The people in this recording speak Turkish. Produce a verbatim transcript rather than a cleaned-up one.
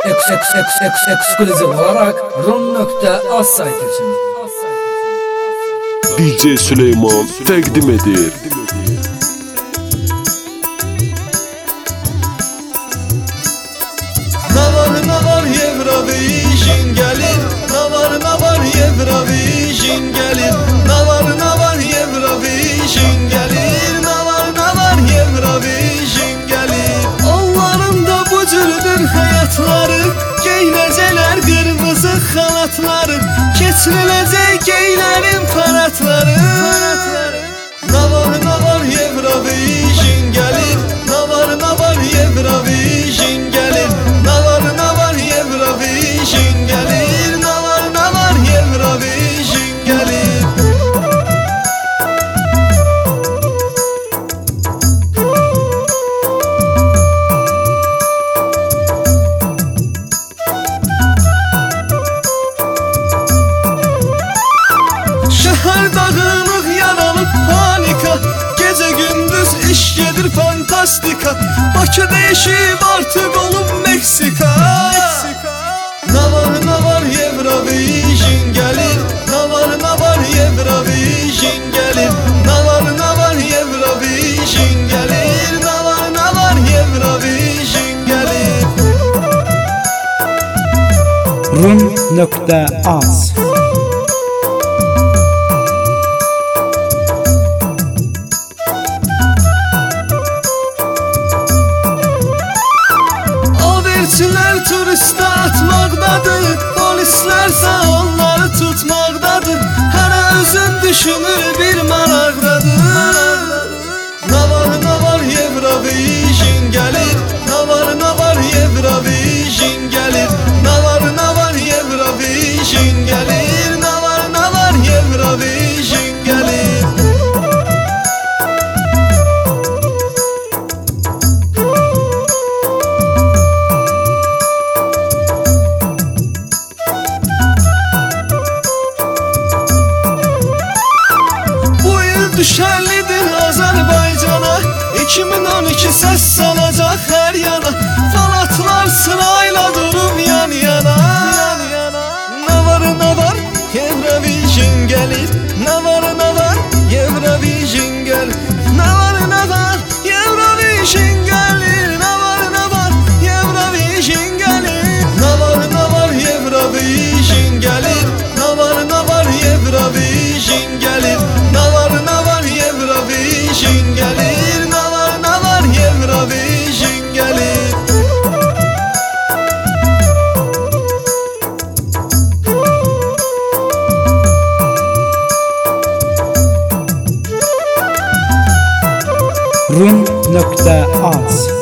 eks eks eks eks ekskluzif olarak rum nokta az sayt için. D J Süleyman təqdim edir. Navar navar Eurovision gelir, navar navar Eurovision gelir, navar navar Eurovision gelir, navar navar Eurovision gelir. Onların da bu cürdür hayatları, geyneceler kırmızı halatları, keçirilecek geylerin paratları. Navar navar Eurovision gelir, navar navar Eurovision gelir, navar navar Eurovision gelir, navar navar Eurovision gelir. Şehir dağınık yaralık panika, gece gündüz iş gedir fantastika. Bakı değişip artık olup Meksika. Navar navar Eurovision gelir, navar navar Eurovision gelir, navar navar Eurovision gelir, navar navar Eurovision gelir. rum nokta az. Elçiler turiste atmaqdadır, polislərsə onları tutmaqdadır. Hərə özün düşünür bir maraqdadır. Navar navar Eurovision gelir, navar navar Eurovision gelir, navar navar Eurovision gelir, navar navar Eurovision gelir. Düşerlidir Azərbaycana, iki min on iki səs salacaq hər yana. Fanatlar sırayla durub yan yana. Navar navar Eurovision gelir, navar navar Eurovision gelir, navar navar Eurovision gelir, navar navar Eurovision gelir, navar navar Eurovision gelir, navar navar Eurovision gelir, navar navar Eurovision gelir, navar navar Eurovision gelir. rum nokta az.